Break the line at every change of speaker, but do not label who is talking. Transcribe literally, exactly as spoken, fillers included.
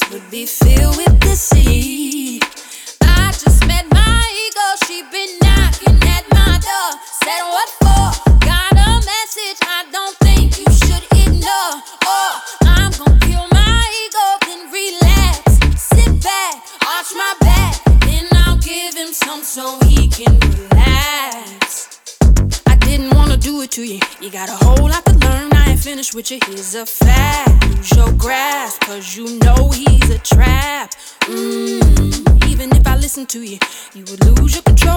would be filled with deceit. I just met my ego, she been knocking at my door. Said what for? Got a message I don't think you should ignore. Oh, I'm gon' kill my ego, then relax. Sit back, arch my back, then I'll give him some so he can relax. I didn't wanna do it to you, you got a whole lot to learn, I ain't finished with you. Here's a fact, use your grasp, cause you know he's a trap. mm, Even if I listen to you, you would lose your control.